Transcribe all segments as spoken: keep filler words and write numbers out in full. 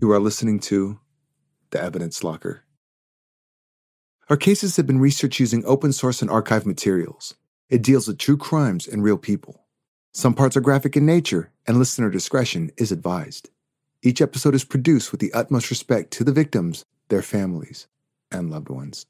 You are listening to The Evidence Locker. Our cases have been researched using open source and archive materials. It deals with true crimes and real people. Some parts are graphic in nature, and listener discretion is advised. Each episode is produced with the utmost respect to the victims, their families, and loved ones.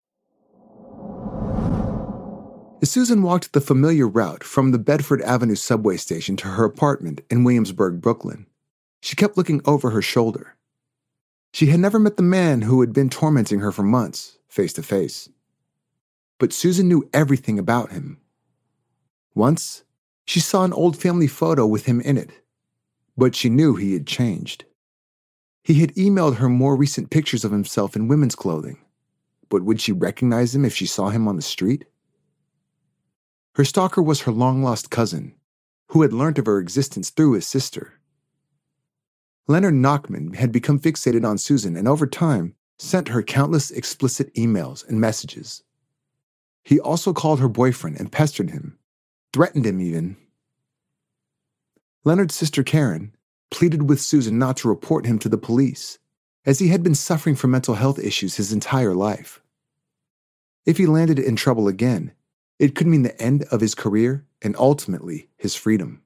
As Susan walked the familiar route from the Bedford Avenue subway station to her apartment in Williamsburg, Brooklyn, she kept looking over her shoulder. She had never met the man who had been tormenting her for months, face to face. But Susan knew everything about him. Once, she saw an old family photo with him in it, but she knew he had changed. He had emailed her more recent pictures of himself in women's clothing, but would she recognize him if she saw him on the street? Her stalker was her long-lost cousin, who had learned of her existence through his sister. Leonard Nachman had become fixated on Susan and over time sent her countless explicit emails and messages. He also called her boyfriend and pestered him, threatened him even. Leonard's sister Karen pleaded with Susan not to report him to the police, as he had been suffering from mental health issues his entire life. If he landed in trouble again, it could mean the end of his career and ultimately his freedom.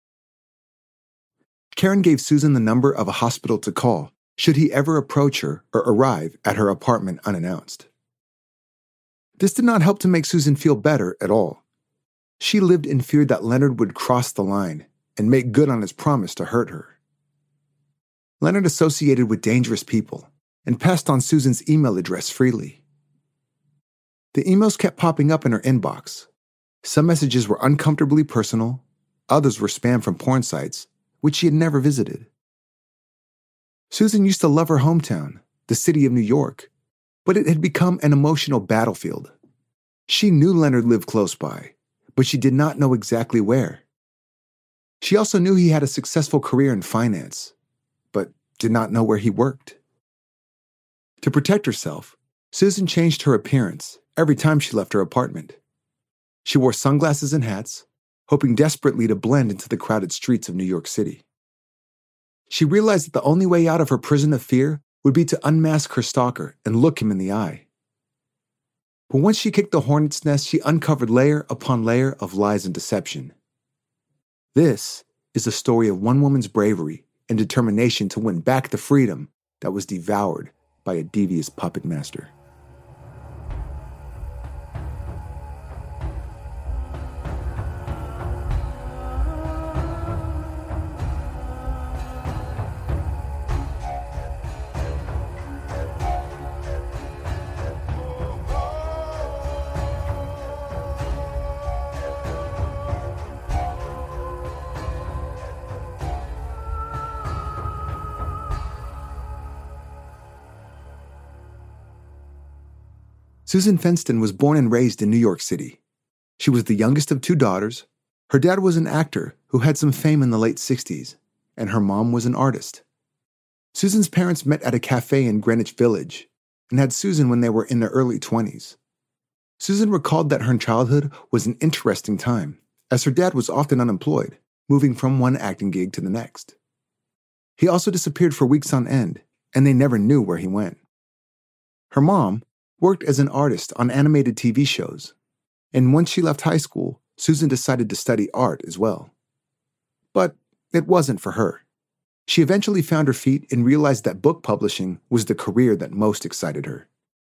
Karen gave Susan the number of a hospital to call should he ever approach her or arrive at her apartment unannounced. This did not help to make Susan feel better at all. She lived in fear that Leonard would cross the line and make good on his promise to hurt her. Leonard associated with dangerous people and passed on Susan's email address freely. The emails kept popping up in her inbox. Some messages were uncomfortably personal, others were spam from porn sites, which she had never visited. Susan used to love her hometown, the city of New York, but it had become an emotional battlefield. She knew Leonard lived close by, but she did not know exactly where. She also knew he had a successful career in finance, but did not know where he worked. To protect herself, Susan changed her appearance every time she left her apartment. She wore sunglasses and hats, hoping desperately to blend into the crowded streets of New York City. She realized that the only way out of her prison of fear would be to unmask her stalker and look him in the eye. But once she kicked the hornet's nest, she uncovered layer upon layer of lies and deception. This is the story of one woman's bravery and determination to win back the freedom that was devoured by a devious puppet master. Susan Fenston was born and raised in New York City. She was the youngest of two daughters. Her dad was an actor who had some fame in the late sixties, and her mom was an artist. Susan's parents met at a cafe in Greenwich Village and had Susan when they were in their early twenties. Susan recalled that her childhood was an interesting time, as her dad was often unemployed, moving from one acting gig to the next. He also disappeared for weeks on end, and they never knew where he went. Her mom worked as an artist on animated T V shows, and once she left high school, Susan decided to study art as well. But it wasn't for her. She eventually found her feet and realized that book publishing was the career that most excited her.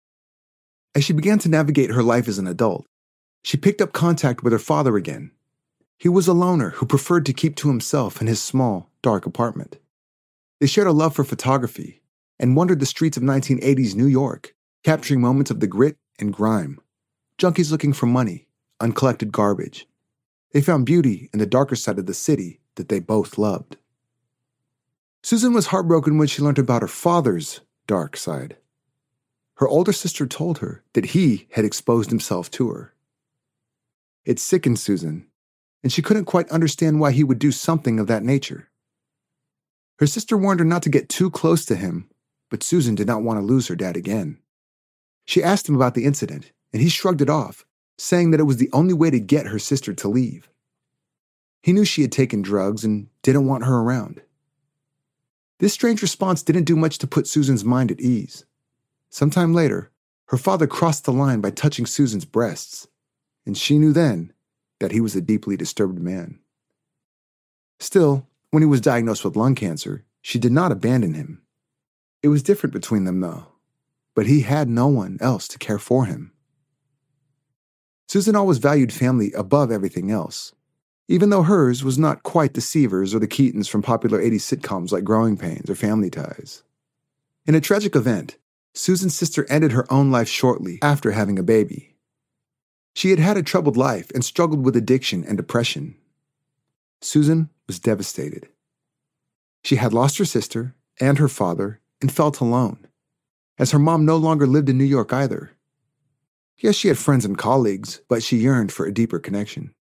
As she began to navigate her life as an adult, she picked up contact with her father again. He was a loner who preferred to keep to himself in his small, dark apartment. They shared a love for photography and wandered the streets of nineteen eighties New York, capturing moments of the grit and grime. Junkies looking for money, uncollected garbage. They found beauty in the darker side of the city that they both loved. Susan was heartbroken when she learned about her father's dark side. Her older sister told her that he had exposed himself to her. It sickened Susan, and she couldn't quite understand why he would do something of that nature. Her sister warned her not to get too close to him, but Susan did not want to lose her dad again. She asked him about the incident, and he shrugged it off, saying that it was the only way to get her sister to leave. He knew she had taken drugs and didn't want her around. This strange response didn't do much to put Susan's mind at ease. Sometime later, her father crossed the line by touching Susan's breasts, and she knew then that he was a deeply disturbed man. Still, when he was diagnosed with lung cancer, she did not abandon him. It was different between them, though, but he had no one else to care for him. Susan always valued family above everything else, even though hers was not quite the Seavers or the Keatons from popular eighties sitcoms like Growing Pains or Family Ties. In a tragic event, Susan's sister ended her own life shortly after having a baby. She had had a troubled life and struggled with addiction and depression. Susan was devastated. She had lost her sister and her father and felt alone, as her mom no longer lived in New York either. Yes, she had friends and colleagues, but she yearned for a deeper connection.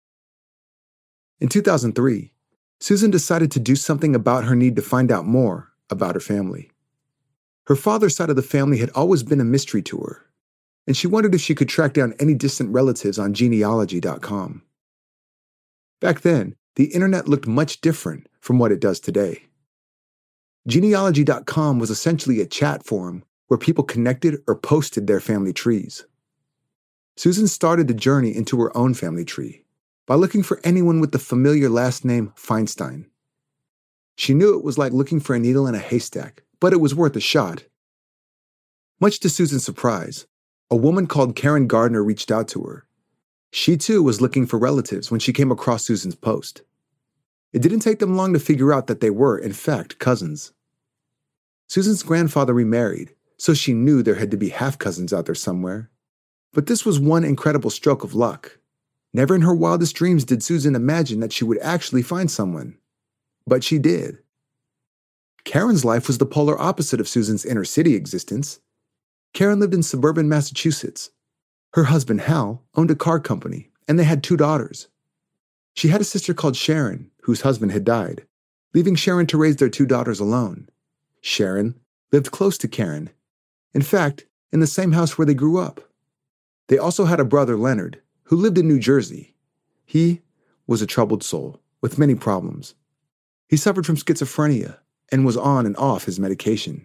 In two thousand three, Susan decided to do something about her need to find out more about her family. Her father's side of the family had always been a mystery to her, and she wondered if she could track down any distant relatives on genealogy dot com. Back then, the internet looked much different from what it does today. genealogy dot com was essentially a chat forum where people connected or posted their family trees. Susan started the journey into her own family tree by looking for anyone with the familiar last name Feinstein. She knew it was like looking for a needle in a haystack, but it was worth a shot. Much to Susan's surprise, a woman called Karen Gardner reached out to her. She too was looking for relatives when she came across Susan's post. It didn't take them long to figure out that they were, in fact, cousins. Susan's grandfather remarried, so she knew there had to be half-cousins out there somewhere. But this was one incredible stroke of luck. Never in her wildest dreams did Susan imagine that she would actually find someone. But she did. Karen's life was the polar opposite of Susan's inner-city existence. Karen lived in suburban Massachusetts. Her husband, Hal, owned a car company, and they had two daughters. She had a sister called Sharon, whose husband had died, leaving Sharon to raise their two daughters alone. Sharon lived close to Karen. In fact, in the same house where they grew up. They also had a brother, Leonard, who lived in New Jersey. He was a troubled soul with many problems. He suffered from schizophrenia and was on and off his medication.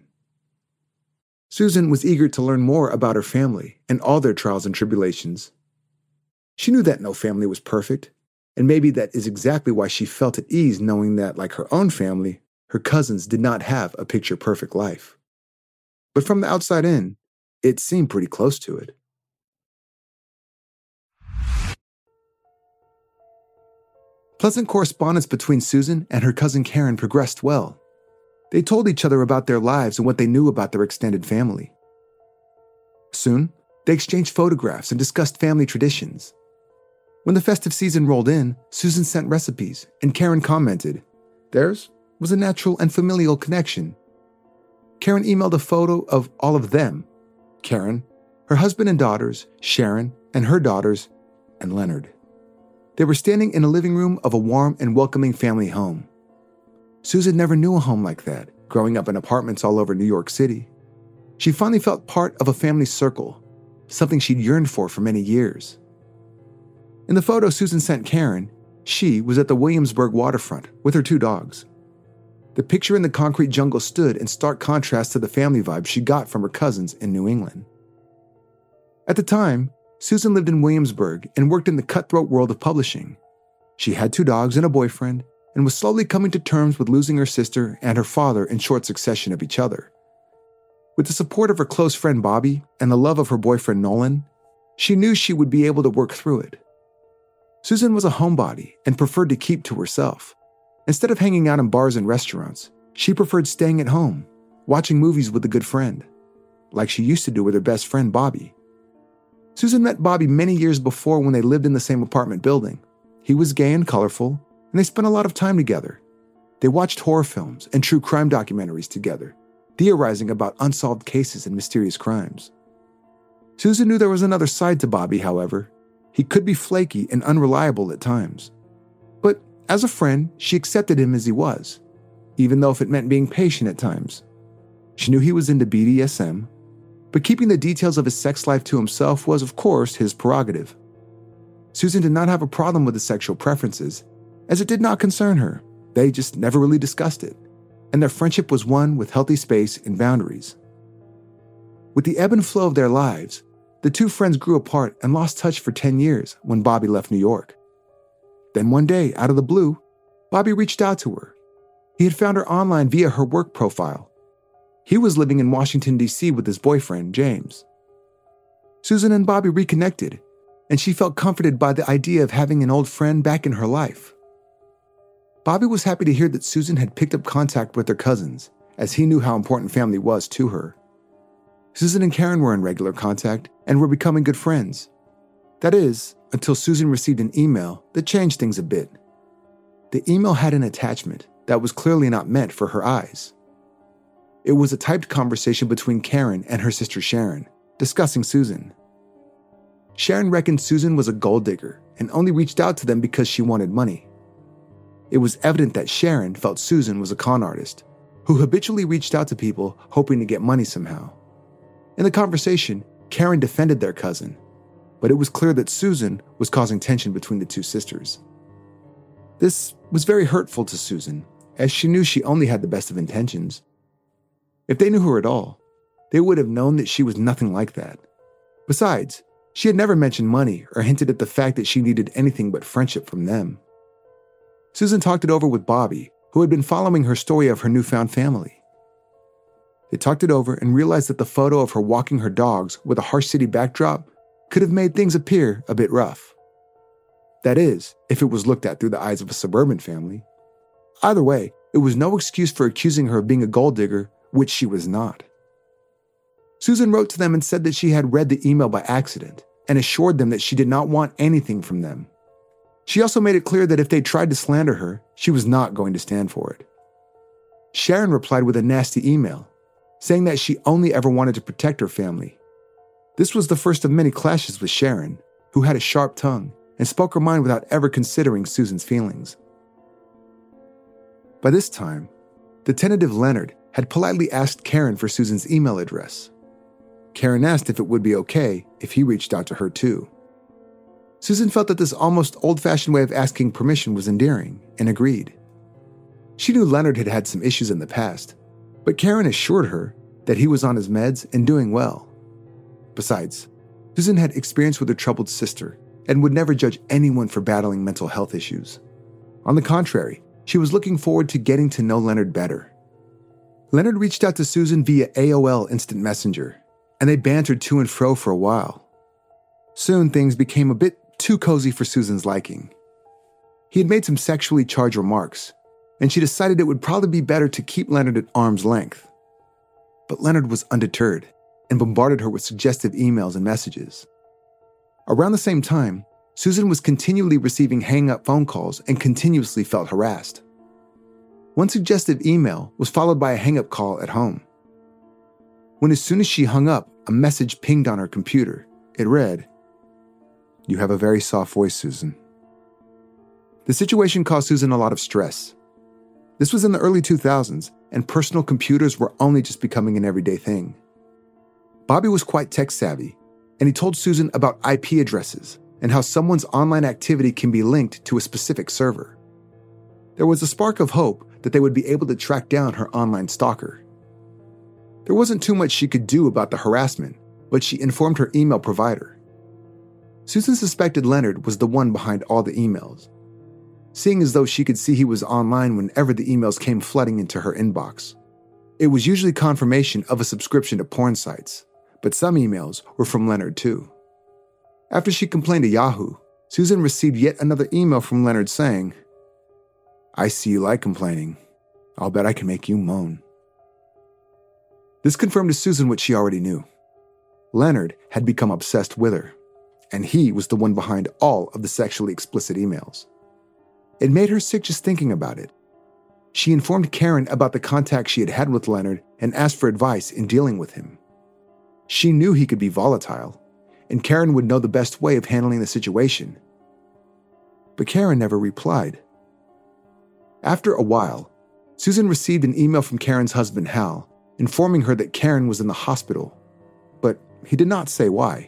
Susan was eager to learn more about her family and all their trials and tribulations. She knew that no family was perfect, and maybe that is exactly why she felt at ease knowing that, like her own family, her cousins did not have a picture-perfect life. But from the outside in, it seemed pretty close to it. Pleasant correspondence between Susan and her cousin Karen progressed well. They told each other about their lives and what they knew about their extended family. Soon, they exchanged photographs and discussed family traditions. When the festive season rolled in, Susan sent recipes, and Karen commented. Theirs was a natural and familial connection. Karen emailed a photo of all of them: Karen, her husband and daughters, Sharon, and her daughters, and Leonard. They were standing in a living room of a warm and welcoming family home. Susan never knew a home like that, growing up in apartments all over New York City. She finally felt part of a family circle, something she'd yearned for for many years. In the photo Susan sent Karen, she was at the Williamsburg waterfront with her two dogs. The picture in the concrete jungle stood in stark contrast to the family vibe she got from her cousins in New England. At the time, Susan lived in Williamsburg and worked in the cutthroat world of publishing. She had two dogs and a boyfriend, and was slowly coming to terms with losing her sister and her father in short succession of each other. With the support of her close friend Bobby and the love of her boyfriend Nolan, she knew she would be able to work through it. Susan was a homebody and preferred to keep to herself. Instead of hanging out in bars and restaurants, she preferred staying at home, watching movies with a good friend, like she used to do with her best friend Bobby. Susan met Bobby many years before when they lived in the same apartment building. He was gay and colorful, and they spent a lot of time together. They watched horror films and true crime documentaries together, theorizing about unsolved cases and mysterious crimes. Susan knew there was another side to Bobby, however. He could be flaky and unreliable at times. But as a friend, she accepted him as he was, even though if it meant being patient at times. She knew he was into B D S M, but keeping the details of his sex life to himself was, of course, his prerogative. Susan did not have a problem with his sexual preferences, as it did not concern her. They just never really discussed it. and their friendship was one with healthy space and boundaries. With the ebb and flow of their lives, the two friends grew apart and lost touch for ten years when Bobby left New York. Then one day, out of the blue, Bobby reached out to her. He had found her online via her work profile. He was living in Washington, D C with his boyfriend, James. Susan and Bobby reconnected, and she felt comforted by the idea of having an old friend back in her life. Bobby was happy to hear that Susan had picked up contact with her cousins, as he knew how important family was to her. Susan and Karen were in regular contact and were becoming good friends. That is, until Susan received an email that changed things a bit. The email had an attachment that was clearly not meant for her eyes. It was a typed conversation between Karen and her sister Sharon, discussing Susan. Sharon reckoned Susan was a gold digger and only reached out to them because she wanted money. It was evident that Sharon felt Susan was a con artist who habitually reached out to people hoping to get money somehow. In the conversation, Karen defended their cousin, but it was clear that Susan was causing tension between the two sisters. This was very hurtful to Susan, as she knew she only had the best of intentions. If they knew her at all, they would have known that she was nothing like that. Besides, she had never mentioned money or hinted at the fact that she needed anything but friendship from them. Susan talked it over with Bobby, who had been following her story of her newfound family. They talked it over and realized that the photo of her walking her dogs with a harsh city backdrop could have made things appear a bit rough. That is, if it was looked at through the eyes of a suburban family. Either way, it was no excuse for accusing her of being a gold digger, which she was not. Susan wrote to them and said that she had read the email by accident and assured them that she did not want anything from them. She also made it clear that if they tried to slander her, she was not going to stand for it. Sharon replied with a nasty email, saying that she only ever wanted to protect her family. This was the first of many clashes with Sharon, who had a sharp tongue and spoke her mind without ever considering Susan's feelings. By this time, the tentative Leonard had politely asked Karen for Susan's email address. Karen asked if it would be okay if he reached out to her too. Susan felt that this almost old-fashioned way of asking permission was endearing and agreed. She knew Leonard had had some issues in the past, but Karen assured her that he was on his meds and doing well. Besides, Susan had experience with her troubled sister and would never judge anyone for battling mental health issues. On the contrary, she was looking forward to getting to know Leonard better. Leonard reached out to Susan via A O L Instant Messenger, and they bantered to and fro for a while. Soon things became a bit too cozy for Susan's liking. He had made some sexually charged remarks, and she decided it would probably be better to keep Leonard at arm's length. But Leonard was undeterred and bombarded her with suggestive emails and messages. Around the same time, Susan was continually receiving hang-up phone calls and continuously felt harassed. One suggestive email was followed by a hang-up call at home. When as soon as she hung up, a message pinged on her computer. It read, "You have a very soft voice, Susan." The situation caused Susan a lot of stress. This was in the early two thousands, and personal computers were only just becoming an everyday thing. Bobby was quite tech-savvy, and he told Susan about I P addresses and how someone's online activity can be linked to a specific server. There was a spark of hope that they would be able to track down her online stalker. There wasn't too much she could do about the harassment, but she informed her email provider. Susan suspected Leonard was the one behind all the emails, seeing as though she could see he was online whenever the emails came flooding into her inbox. It was usually confirmation of a subscription to porn sites, but some emails were from Leonard too. After she complained to Yahoo, Susan received yet another email from Leonard saying, "I see you like complaining. I'll bet I can make you moan." This confirmed to Susan what she already knew. Leonard had become obsessed with her, and he was the one behind all of the sexually explicit emails. It made her sick just thinking about it. She informed Karen about the contact she had had with Leonard and asked for advice in dealing with him. She knew he could be volatile, and Karen would know the best way of handling the situation. But Karen never replied. After a while, Susan received an email from Karen's husband, Hal, informing her that Karen was in the hospital, but he did not say why.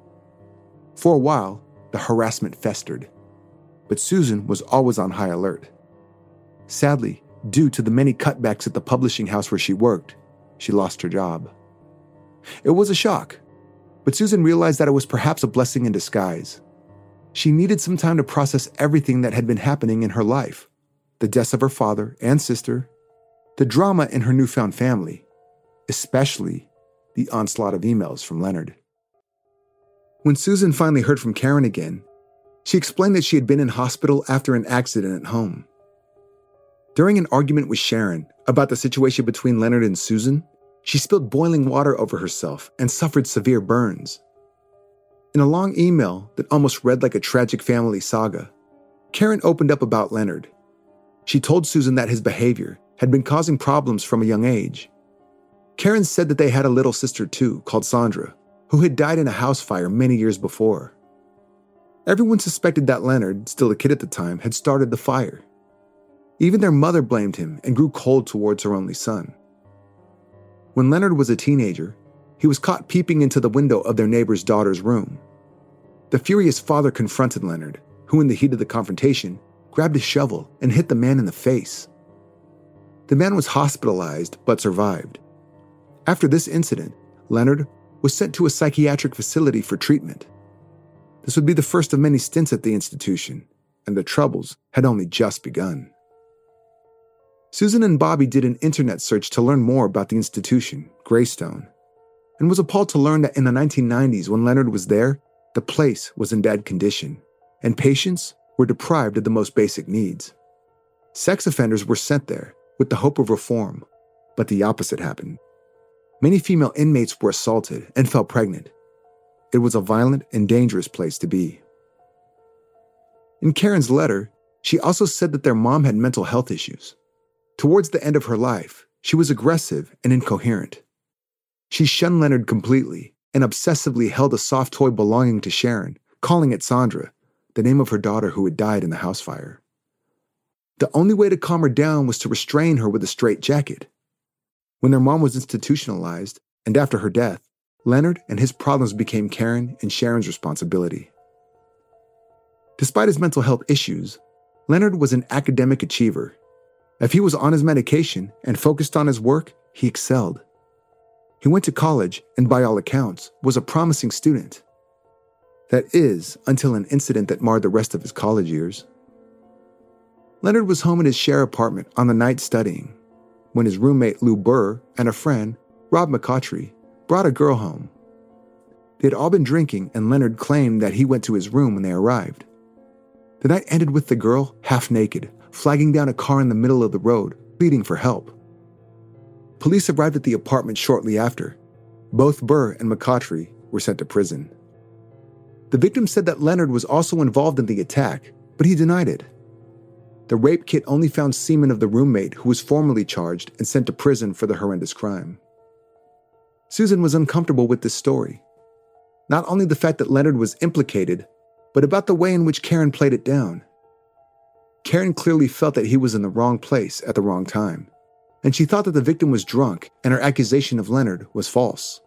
For a while, the harassment festered, but Susan was always on high alert. Sadly, due to the many cutbacks at the publishing house where she worked, she lost her job. It was a shock, but Susan realized that it was perhaps a blessing in disguise. She needed some time to process everything that had been happening in her life, the deaths of her father and sister, the drama in her newfound family, especially the onslaught of emails from Leonard. When Susan finally heard from Karen again, she explained that she had been in hospital after an accident at home. During an argument with Sharon about the situation between Leonard and Susan, she spilled boiling water over herself and suffered severe burns. In a long email that almost read like a tragic family saga, Karen opened up about Leonard. She told Susan that his behavior had been causing problems from a young age. Karen said that they had a little sister too, called Sandra, who had died in a house fire many years before. Everyone suspected that Leonard, still a kid at the time, had started the fire. Even their mother blamed him and grew cold towards her only son. When Leonard was a teenager, he was caught peeping into the window of their neighbor's daughter's room. The furious father confronted Leonard, who in the heat of the confrontation, grabbed a shovel and hit the man in the face. The man was hospitalized but survived. After this incident, Leonard was sent to a psychiatric facility for treatment. This would be the first of many stints at the institution, and the troubles had only just begun. Susan and Bobby did an internet search to learn more about the institution, Greystone, and was appalled to learn that in the nineteen nineties, when Leonard was there, the place was in bad condition, and patients were deprived of the most basic needs. Sex offenders were sent there with the hope of reform, but the opposite happened. Many female inmates were assaulted and fell pregnant. It was a violent and dangerous place to be. In Karen's letter, she also said that their mom had mental health issues. Towards the end of her life, she was aggressive and incoherent. She shunned Leonard completely and obsessively held a soft toy belonging to Sharon, calling it Sandra, the name of her daughter who had died in the house fire. The only way to calm her down was to restrain her with a straitjacket. When their mom was institutionalized, and after her death, Leonard and his problems became Karen and Sharon's responsibility. Despite his mental health issues, Leonard was an academic achiever. If he was on his medication and focused on his work, he excelled. He went to college and, by all accounts, was a promising student. That is, until an incident that marred the rest of his college years. Leonard was home in his share apartment on the night studying, when his roommate Lou Burr and a friend, Rob McCautry, brought a girl home. They had all been drinking, and Leonard claimed that he went to his room when they arrived. The night ended with the girl, half naked, flagging down a car in the middle of the road, pleading for help. Police arrived at the apartment shortly after. Both Burr and McCautry were sent to prison. The victim said that Leonard was also involved in the attack, but he denied it. The rape kit only found semen of the roommate who was formally charged and sent to prison for the horrendous crime. Susan was uncomfortable with this story. Not only the fact that Leonard was implicated, but about the way in which Karen played it down. Karen clearly felt that he was in the wrong place at the wrong time, and she thought that the victim was drunk and her accusation of Leonard was false.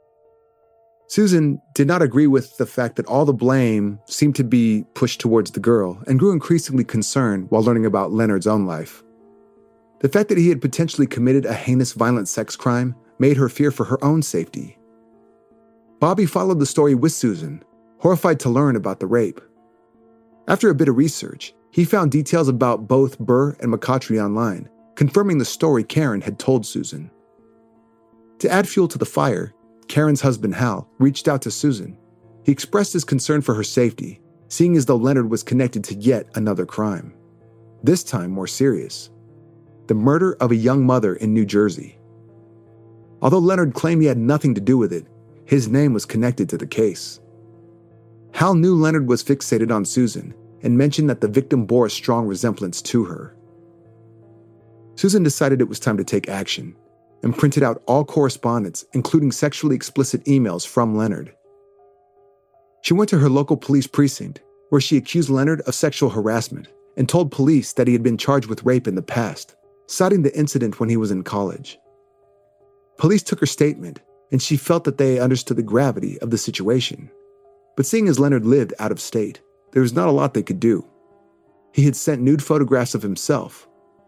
Susan did not agree with the fact that all the blame seemed to be pushed towards the girl and grew increasingly concerned while learning about Leonard's own life. The fact that he had potentially committed a heinous violent sex crime made her fear for her own safety. Bobby followed the story with Susan, horrified to learn about the rape. After a bit of research, he found details about both Burr and McCautry online, confirming the story Karen had told Susan. To add fuel to the fire, Karen's husband Hal reached out to Susan. He expressed his concern for her safety, seeing as though Leonard was connected to yet another crime. This time more serious. The murder of a young mother in New Jersey. Although Leonard claimed he had nothing to do with it, his name was connected to the case. Hal knew Leonard was fixated on Susan and mentioned that the victim bore a strong resemblance to her. Susan decided it was time to take action and printed out all correspondence, including sexually explicit emails from Leonard. She went to her local police precinct, where she accused Leonard of sexual harassment and told police that he had been charged with rape in the past, citing the incident when he was in college. Police took her statement, and she felt that they understood the gravity of the situation. But seeing as Leonard lived out of state, there was not a lot they could do. He had sent nude photographs of himself,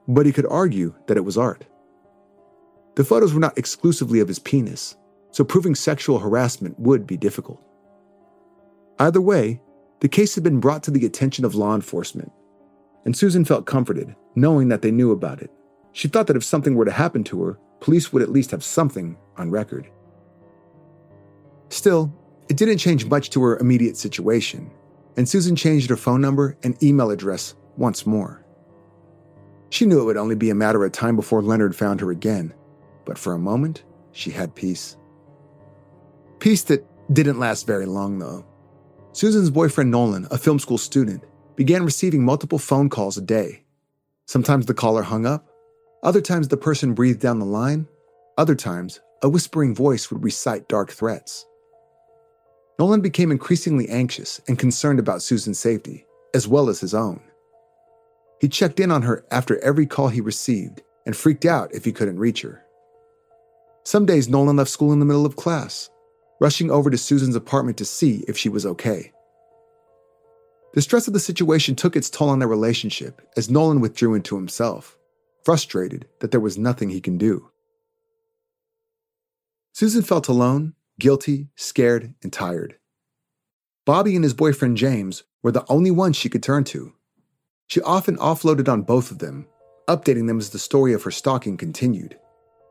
but he could argue that it was art. The photos were not exclusively of his penis, so proving sexual harassment would be difficult. Either way, the case had been brought to the attention of law enforcement, and Susan felt comforted knowing that they knew about it. She thought that if something were to happen to her, police would at least have something on record. Still, it didn't change much to her immediate situation, and Susan changed her phone number and email address once more. She knew it would only be a matter of time before Leonard found her again, but for a moment, she had peace. Peace that didn't last very long, though. Susan's boyfriend Nolan, a film school student, began receiving multiple phone calls a day. Sometimes the caller hung up, other times the person breathed down the line, other times a whispering voice would recite dark threats. Nolan became increasingly anxious and concerned about Susan's safety, as well as his own. He checked in on her after every call he received and freaked out if he couldn't reach her. Some days Nolan left school in the middle of class, rushing over to Susan's apartment to see if she was okay. The stress of the situation took its toll on their relationship as Nolan withdrew into himself, frustrated that there was nothing he can do. Susan felt alone, guilty, scared, and tired. Bobby and his boyfriend James were the only ones she could turn to. She often offloaded on both of them, updating them as the story of her stalking continued.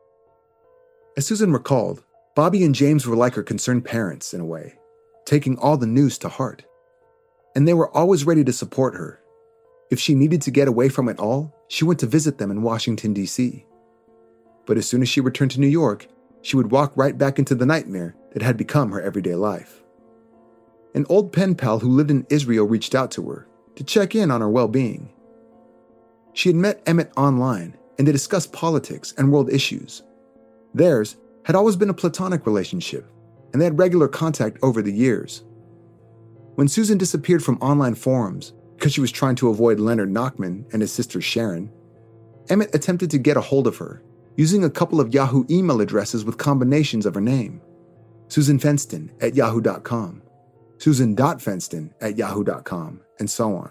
As Susan recalled, Bobby and James were like her concerned parents in a way, taking all the news to heart. And they were always ready to support her. If she needed to get away from it all, she went to visit them in Washington, D C. But as soon as she returned to New York, she would walk right back into the nightmare that had become her everyday life. An old pen pal who lived in Israel reached out to her to check in on her well-being. She had met Emmett online, and they discussed politics and world issues. Theirs had always been a platonic relationship, and they had regular contact over the years. When Susan disappeared from online forums because she was trying to avoid Leonard Nachman and his sister Sharon, Emmett attempted to get a hold of her, using a couple of Yahoo email addresses with combinations of her name: Susan Fenston at yahoo dot com, Susan dot Fenston at yahoo dot com, and so on.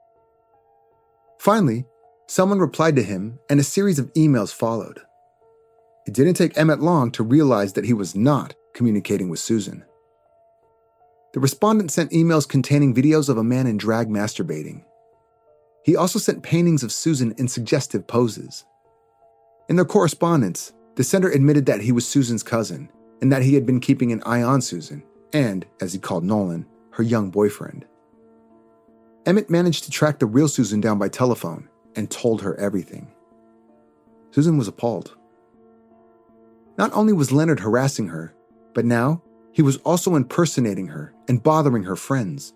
Finally, someone replied to him, and a series of emails followed. It didn't take Emmett long to realize that he was not communicating with Susan. The respondent sent emails containing videos of a man in drag masturbating. He also sent paintings of Susan in suggestive poses. In their correspondence, the sender admitted that he was Susan's cousin and that he had been keeping an eye on Susan and, as he called Nolan, her young boyfriend. Emmett managed to track the real Susan down by telephone and told her everything. Susan was appalled. Not only was Leonard harassing her, but now he was also impersonating her and bothering her friends.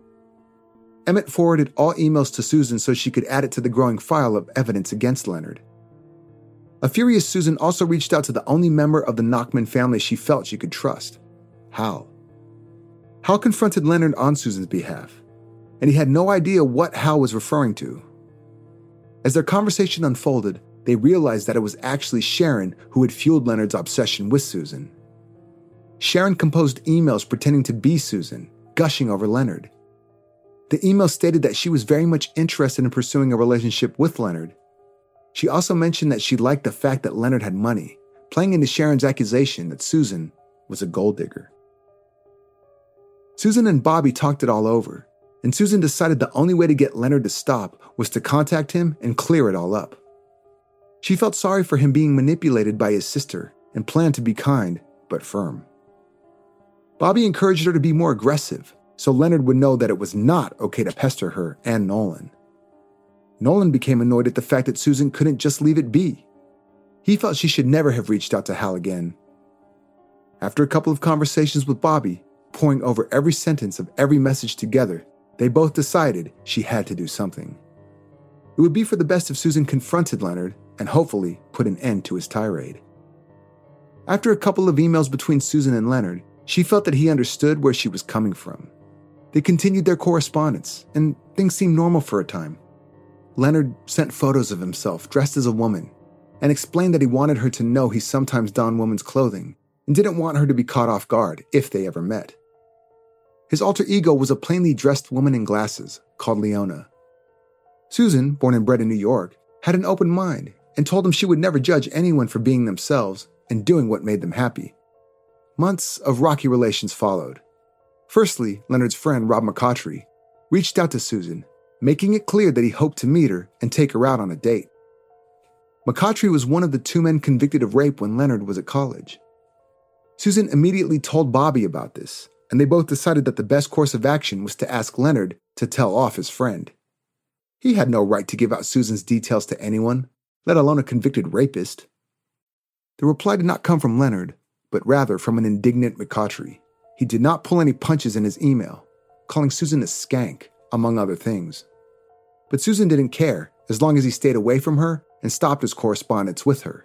Emmett forwarded all emails to Susan so she could add it to the growing file of evidence against Leonard. A furious Susan also reached out to the only member of the Nachman family she felt she could trust, Hal. Hal confronted Leonard on Susan's behalf, and he had no idea what Hal was referring to. As their conversation unfolded, they realized that it was actually Sharon who had fueled Leonard's obsession with Susan. Sharon composed emails pretending to be Susan, gushing over Leonard. The email stated that she was very much interested in pursuing a relationship with Leonard. She also mentioned that she liked the fact that Leonard had money, playing into Sharon's accusation that Susan was a gold digger. Susan and Bobby talked it all over, and Susan decided the only way to get Leonard to stop was to contact him and clear it all up. She felt sorry for him being manipulated by his sister and planned to be kind but firm. Bobby encouraged her to be more aggressive, so Leonard would know that it was not okay to pester her and Nolan. Nolan became annoyed at the fact that Susan couldn't just leave it be. He felt she should never have reached out to Hal again. After a couple of conversations with Bobby, poring over every sentence of every message together, they both decided she had to do something. It would be for the best if Susan confronted Leonard and hopefully put an end to his tirade. After a couple of emails between Susan and Leonard, she felt that he understood where she was coming from. They continued their correspondence, and things seemed normal for a time. Leonard sent photos of himself dressed as a woman and explained that he wanted her to know he sometimes donned women's clothing and didn't want her to be caught off guard if they ever met. His alter ego was a plainly dressed woman in glasses called Leona. Susan, born and bred in New York, had an open mind, and told him she would never judge anyone for being themselves and doing what made them happy. Months of rocky relations followed. Firstly, Leonard's friend, Rob McCaughtry, reached out to Susan, making it clear that he hoped to meet her and take her out on a date. McCaughtry was one of the two men convicted of rape when Leonard was at college. Susan immediately told Bobby about this, and they both decided that the best course of action was to ask Leonard to tell off his friend. He had no right to give out Susan's details to anyone, let alone a convicted rapist. The reply did not come from Leonard, but rather from an indignant McCaughtry. He did not pull any punches in his email, calling Susan a skank, among other things. But Susan didn't care, as long as he stayed away from her and stopped his correspondence with her.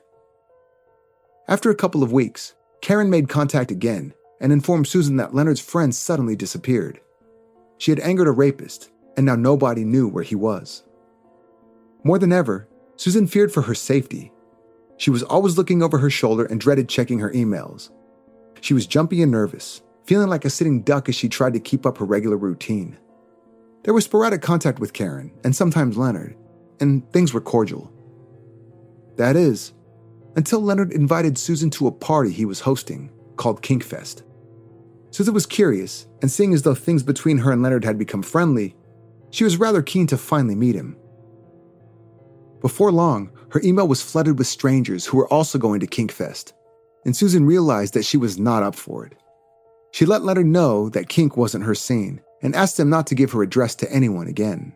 After a couple of weeks, Karen made contact again and informed Susan that Leonard's friend suddenly disappeared. She had angered a rapist, and now nobody knew where he was. More than ever, Susan feared for her safety. She was always looking over her shoulder and dreaded checking her emails. She was jumpy and nervous, feeling like a sitting duck as she tried to keep up her regular routine. There was sporadic contact with Karen, and sometimes Leonard, and things were cordial. That is, until Leonard invited Susan to a party he was hosting, called Kinkfest. Susan was curious, and seeing as though things between her and Leonard had become friendly, she was rather keen to finally meet him. Before long, her email was flooded with strangers who were also going to Kinkfest, and Susan realized that she was not up for it. She let Leonard know that kink wasn't her scene, and asked him not to give her address to anyone again.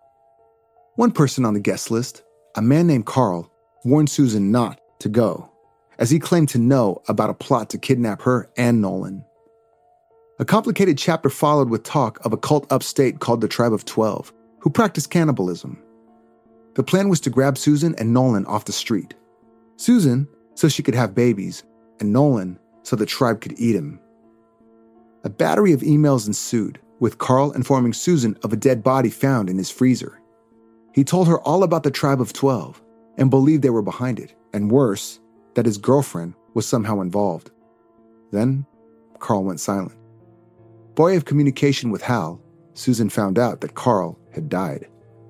One person on the guest list, a man named Carl, warned Susan not to go, as he claimed to know about a plot to kidnap her and Nolan. A complicated chapter followed with talk of a cult upstate called the Tribe of Twelve, who practiced cannibalism. The plan was to grab Susan and Nolan off the street. Susan, so she could have babies, and Nolan, so the tribe could eat him. A battery of emails ensued, with Carl informing Susan of a dead body found in his freezer. He told her all about the Tribe of Twelve, and believed they were behind it, and worse, that his girlfriend was somehow involved. Then, Carl went silent. Buoy of communication with Hal, Susan found out that Carl had died.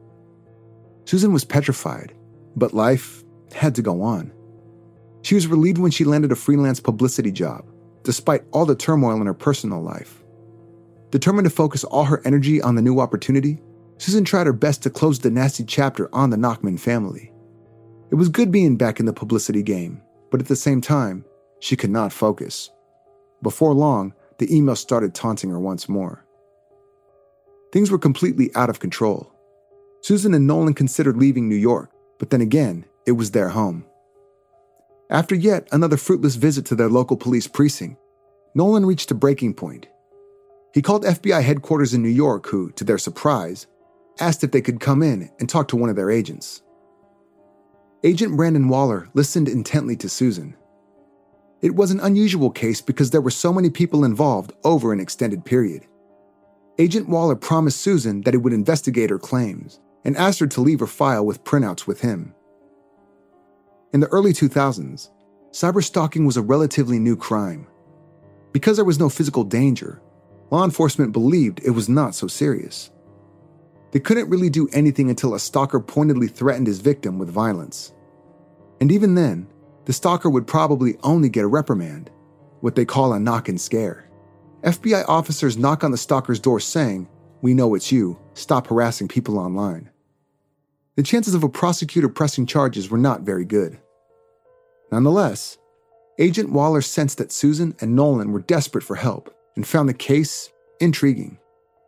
Susan was petrified, but life had to go on. She was relieved when she landed a freelance publicity job, despite all the turmoil in her personal life. Determined to focus all her energy on the new opportunity, Susan tried her best to close the nasty chapter on the Nachman family. It was good being back in the publicity game, but at the same time, she could not focus. Before long, the email started taunting her once more. Things were completely out of control. Susan and Nolan considered leaving New York, but then again, it was their home. After yet another fruitless visit to their local police precinct, Nolan reached a breaking point. He called F B I headquarters in New York, who, to their surprise, asked if they could come in and talk to one of their agents. Agent Brandon Waller listened intently to Susan. It was an unusual case because there were so many people involved over an extended period. Agent Waller promised Susan that he would investigate her claims and asked her to leave her file with printouts with him. In the early two thousands, cyberstalking was a relatively new crime. Because there was no physical danger, law enforcement believed it was not so serious. They couldn't really do anything until a stalker pointedly threatened his victim with violence. And even then, the stalker would probably only get a reprimand, what they call a knock and scare. F B I officers knock on the stalker's door saying, "We know it's you, stop harassing people online." The chances of a prosecutor pressing charges were not very good. Nonetheless, Agent Waller sensed that Susan and Nolan were desperate for help and found the case intriguing.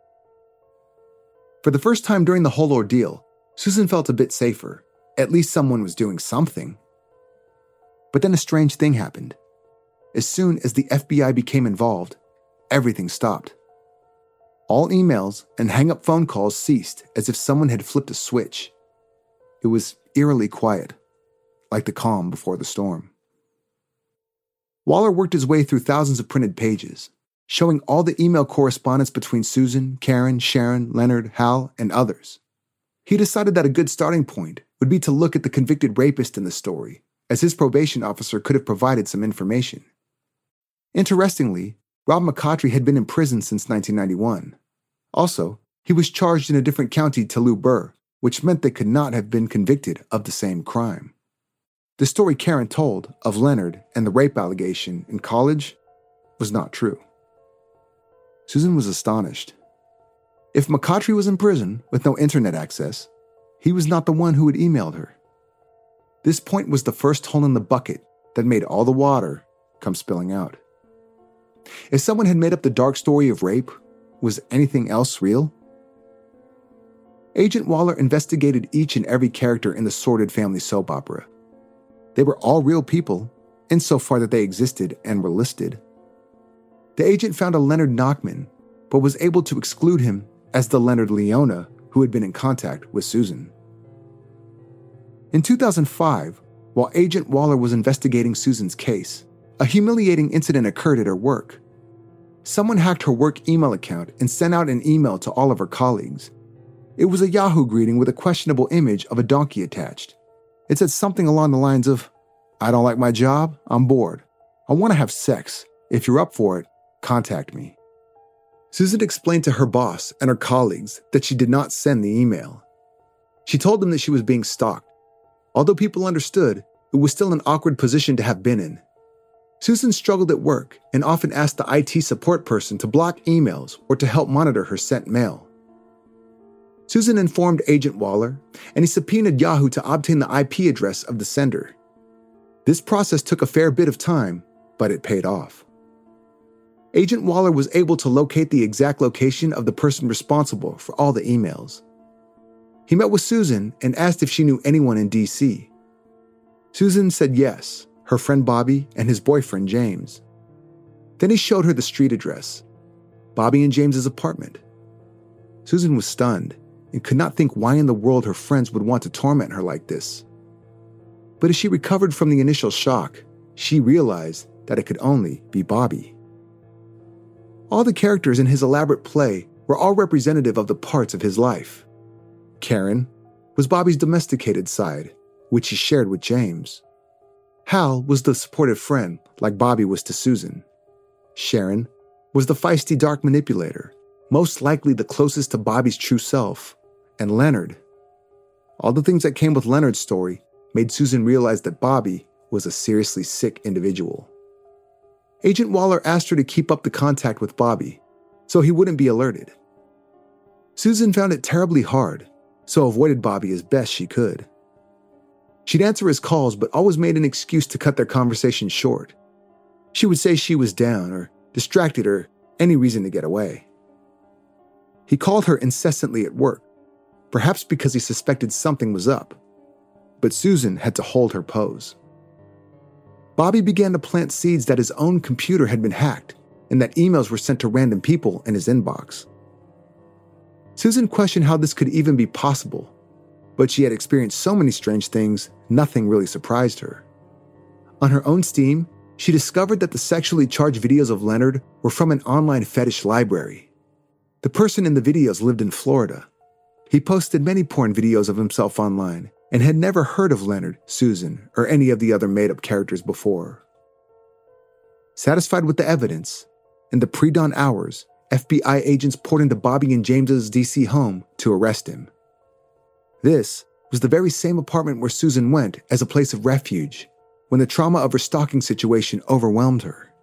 For the first time during the whole ordeal, Susan felt a bit safer. At least someone was doing something. But then a strange thing happened. As soon as the F B I became involved, everything stopped. All emails and hang-up phone calls ceased as if someone had flipped a switch. It was eerily quiet, like the calm before the storm. Waller worked his way through thousands of printed pages, showing all the email correspondence between Susan, Karen, Sharon, Leonard, Hal, and others. He decided that a good starting point would be to look at the convicted rapist in the story, as his probation officer could have provided some information. Interestingly, Rob McCaughtry had been in prison since nineteen ninety-one. Also, he was charged in a different county to Lou Burr, which meant they could not have been convicted of the same crime. The story Karen told of Leonard and the rape allegation in college was not true. Susan was astonished. If McCaughtry was in prison with no internet access, he was not the one who had emailed her. This point was the first hole in the bucket that made all the water come spilling out. If someone had made up the dark story of rape, was anything else real? Agent Waller investigated each and every character in the sordid family soap opera. They were all real people, insofar that they existed and were listed. The agent found a Leonard Nachman, but was able to exclude him as the Leonard Leona who had been in contact with Susan. In two thousand five, while Agent Waller was investigating Susan's case, a humiliating incident occurred at her work. Someone hacked her work email account and sent out an email to all of her colleagues. It was a Yahoo greeting with a questionable image of a donkey attached. It said something along the lines of, "I don't like my job, I'm bored. I want to have sex. If you're up for it, contact me." Susan explained to her boss and her colleagues that she did not send the email. She told them that she was being stalked. Although people understood, it was still an awkward position to have been in. Susan struggled at work and often asked the I T support person to block emails or to help monitor her sent mail. Susan informed Agent Waller, and he subpoenaed Yahoo to obtain the I P address of the sender. This process took a fair bit of time, but it paid off. Agent Waller was able to locate the exact location of the person responsible for all the emails. He met with Susan and asked if she knew anyone in D C. Susan said yes, her friend Bobby and his boyfriend James. Then he showed her the street address, Bobby and James's apartment. Susan was stunned and could not think why in the world her friends would want to torment her like this. But as she recovered from the initial shock, she realized that it could only be Bobby. All the characters in his elaborate play were all representative of the parts of his life. Karen was Bobby's domesticated side, which he shared with James. Hal was the supportive friend, like Bobby was to Susan. Sharon was the feisty dark manipulator, most likely the closest to Bobby's true self. And Leonard. All the things that came with Leonard's story made Susan realize that Bobby was a seriously sick individual. Agent Waller asked her to keep up the contact with Bobby, so he wouldn't be alerted. Susan found it terribly hard, so avoided Bobby as best she could. She'd answer his calls, but always made an excuse to cut their conversation short. She would say she was down or distracted or any reason to get away. He called her incessantly at work, perhaps because he suspected something was up. But Susan had to hold her pose. Bobby began to plant seeds that his own computer had been hacked and that emails were sent to random people in his inbox. Susan questioned how this could even be possible, but she had experienced so many strange things, nothing really surprised her. On her own steam, she discovered that the sexually charged videos of Leonard were from an online fetish library. The person in the videos lived in Florida. He posted many porn videos of himself online and had never heard of Leonard, Susan, or any of the other made-up characters before. Satisfied with the evidence, in the pre-dawn hours, F B I agents poured into Bobby and James's D C home to arrest him. This was the very same apartment where Susan went as a place of refuge when the trauma of her stalking situation overwhelmed her.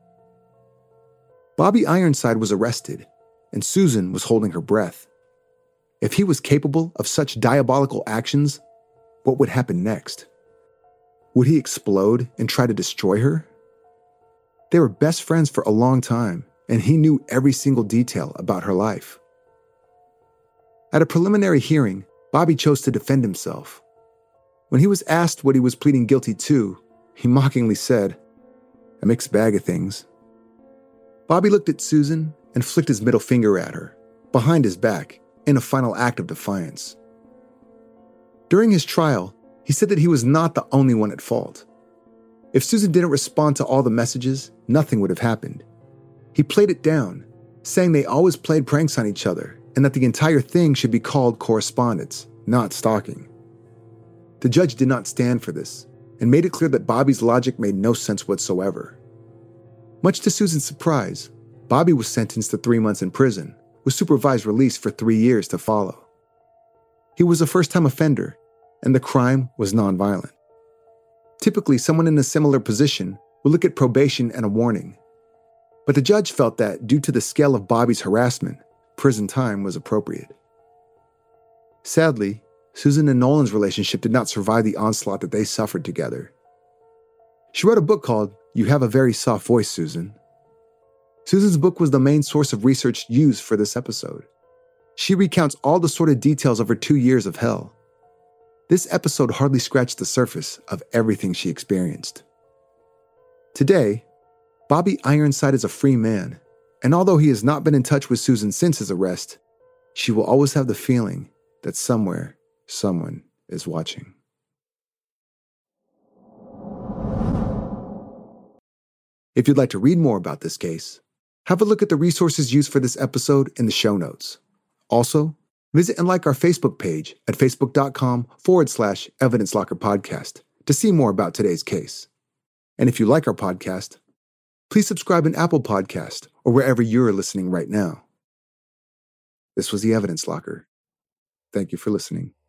Bobby Ironside was arrested, and Susan was holding her breath. If he was capable of such diabolical actions, what would happen next? Would he explode and try to destroy her? They were best friends for a long time, and he knew every single detail about her life. At a preliminary hearing, Bobby chose to defend himself. When he was asked what he was pleading guilty to, he mockingly said, "A mixed bag of things." Bobby looked at Susan and flicked his middle finger at her, behind his back, in a final act of defiance. During his trial, he said that he was not the only one at fault. If Susan didn't respond to all the messages, nothing would have happened. He played it down, saying they always played pranks on each other and that the entire thing should be called correspondence, not stalking. The judge did not stand for this and made it clear that Bobby's logic made no sense whatsoever. Much to Susan's surprise, Bobby was sentenced to three months in prison, with supervised release for three years to follow. He was a first-time offender, and the crime was nonviolent. Typically, someone in a similar position would look at probation and a warning. But the judge felt that, due to the scale of Bobby's harassment, prison time was appropriate. Sadly, Susan and Nolan's relationship did not survive the onslaught that they suffered together. She wrote a book called You Have a Very Soft Voice, Susan. Susan's book was the main source of research used for this episode. She recounts all the sordid details of her two years of hell. This episode hardly scratched the surface of everything she experienced. Today, Bobby Ironside is a free man, and although he has not been in touch with Susan since his arrest, she will always have the feeling that somewhere, someone is watching. If you'd like to read more about this case, have a look at the resources used for this episode in the show notes. Also, visit and like our Facebook page at facebook.com forward slash Evidence Locker Podcast to see more about today's case. And if you like our podcast, please subscribe in Apple Podcast or wherever you're listening right now. This was the Evidence Locker. Thank you for listening.